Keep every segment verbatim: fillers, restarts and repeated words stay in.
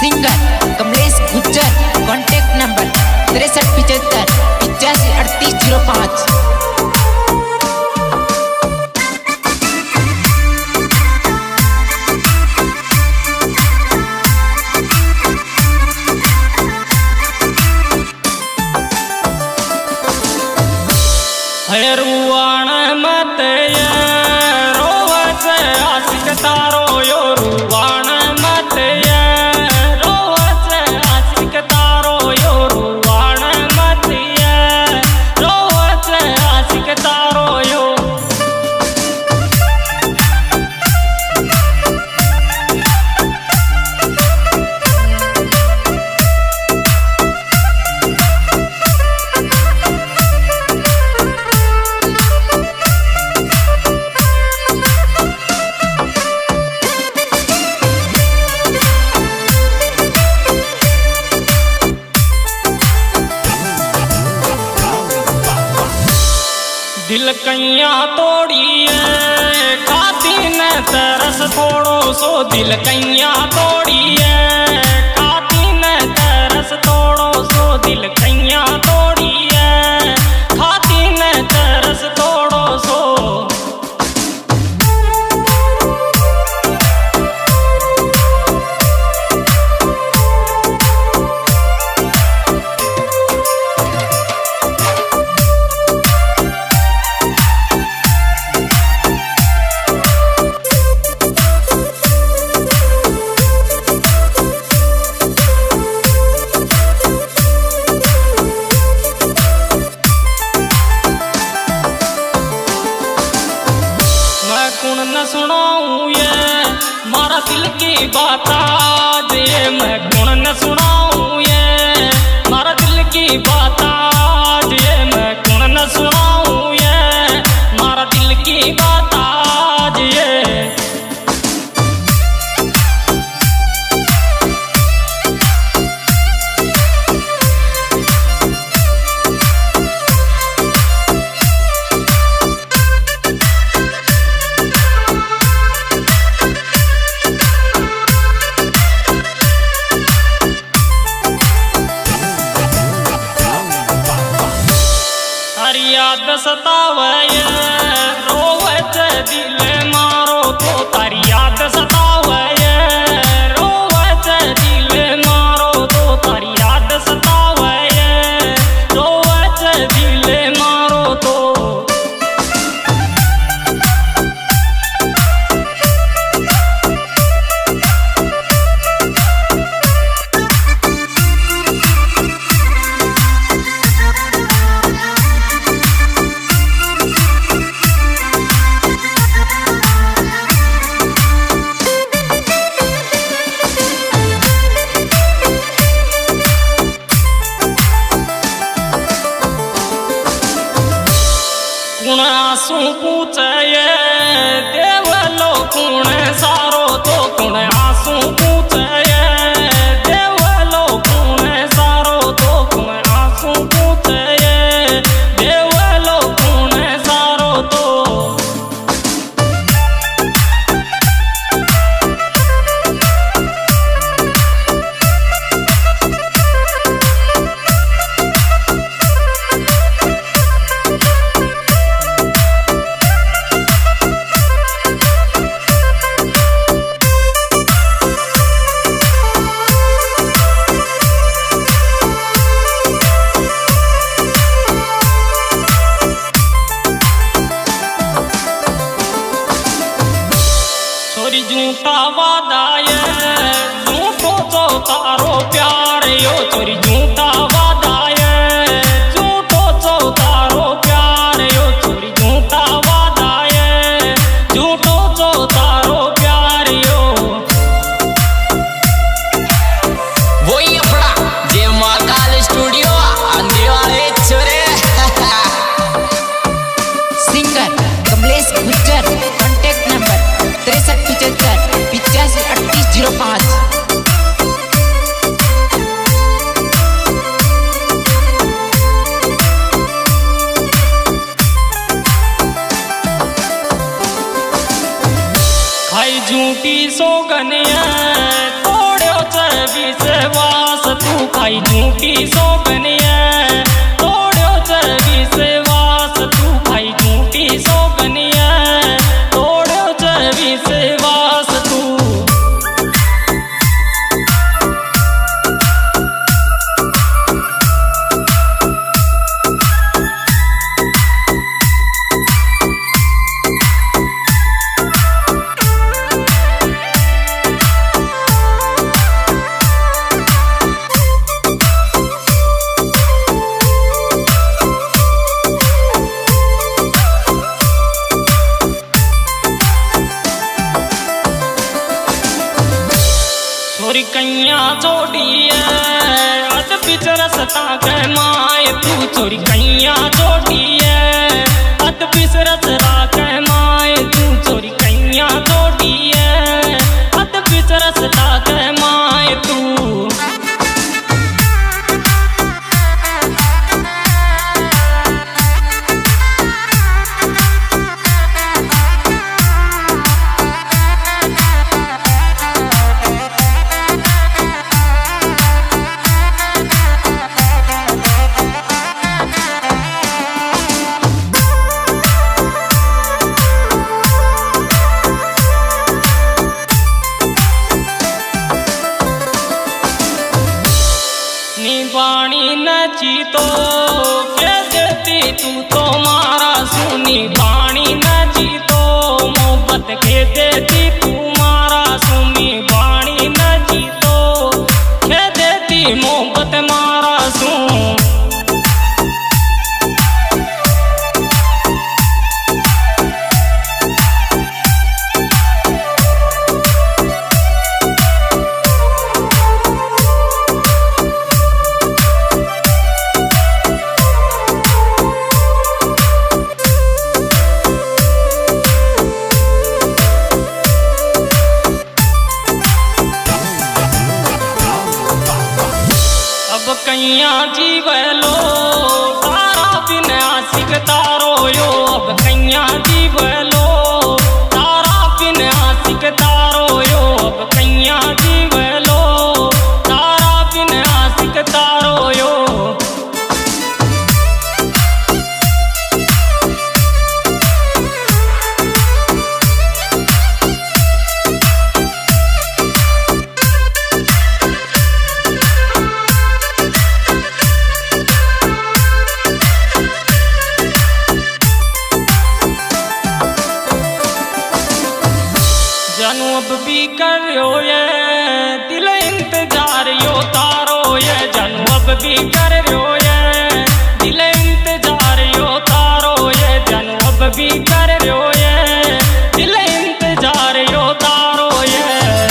Singer Kamlesh Gujjar, contact number तिरसठ पिचहत्तर पिचासी अड़तीस जीरो पाँच। रुवाण मत रोवत आशिक तारो यो रुवाण मत रोवत आशिक तारो यो रुवाण मत रोवत आशिक तारो यो। दिल कैया तोड़ी है खाती न तरस थोड़ो सो, दिल कैया तोड़ी है खाती न तरस थोड़ो सो, दिल कैया तोड़ी है खाती न तरस थोड़ो सो। कौन न सुनाऊं ये मारा दिल की बात आज, ये मैं कौन न सुनाऊं ये मारा दिल की बात आज, ये मैं कौन न सुनाऊं ये मारा दिल की बात आज ये। याद सतावे रोवत दिल मारो तो, तारी याद सतावे रोवत दिल मारो तो, तारी याद सतावे रोवत दिल मारो तो। कुण आंसू पूछे देवलो कुण सारो तो, कुण आंसू पूछे देवलो कुण सारो तो, कुण आंसू पूछे देवलो कुण सारो तो। छोरी झूठा वादा ये झूठो तो तारो प्यार यो, छोरी झूठा वादा ये झूठो तो तारो प्यार यो, छोरी झूठा वादा ये झूठो तो तारो प्यार यो। वही अपना जे महाकाल स्टूडियो अंधेवाड़े छोरे। Singer Kamlesh Gujjar, contact number तिरसठ पिचहत्तर पिचासी अड़तीस जीरो पाँच। खाई झूठी सोगनिया तोड़ो चबी झूठी सोगनिया तोड़ो च विश्वास तू भाई झूठी सोगनिया तोड़ो च विश्वास तू। छोरी कैया जोड़ी है अद बिचरसता के माए तू छोरी कैया जोड़ी है अद बिचरसता के माए तू छोरी कैया जोड़ी है अद बिचरसता के माए तू। बाणी नची तो क्या देती तू तो मारा सुनी बाणी नची तो मोहब्बत के देती तू मारा सुनी बाणी नची तो क्या देती मोहब्बत मारा सुन। कैया जीवलो तारा बिन आशिक तारो यो अब कैया जीवलो तारा बिन आशिक तारो यो अब कैया जीवलो तारा बिन आशिक तारो यो। जानू अब भी करो ये दिल इंतजार यो तारो ये जानू अब भी करो ये दिल इंतजार यो तारो ये जानू अब भी करो ये दिल इंतजार यो तारो ये।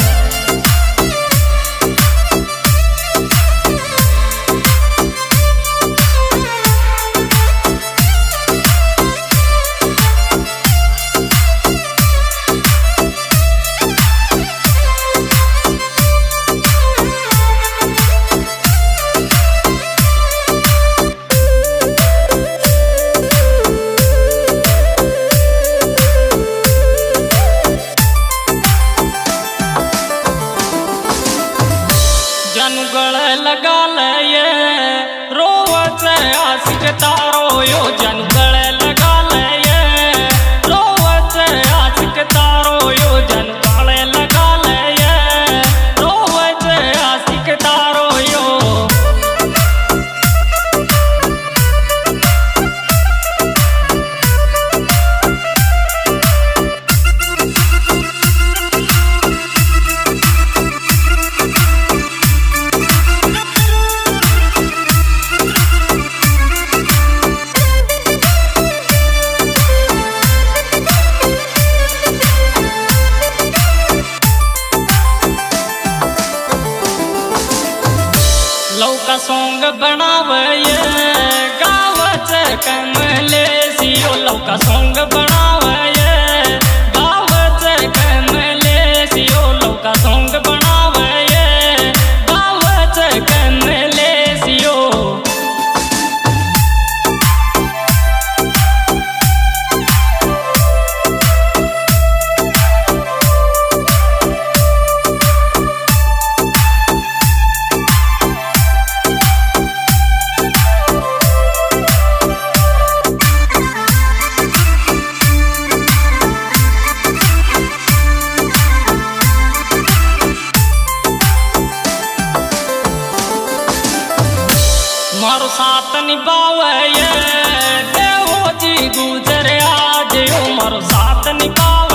जानू गले लगा ले ये रोवत आशिक तारो यो जानू गले लगा ले ये रोवत आशिक तारो यो जानू गले लगा ले ये रोवत आशिक तारो यो। लौका सॉन्ग बनावे ये गावच कमलेशियो लौका सॉन्ग बनावे ये गावच कमलेशियो लौका सॉन्ग बनावे ये गावच कमलेशियो। मारो साथ निभावे देवो जी गुजरे आज मारो साथ निभावे।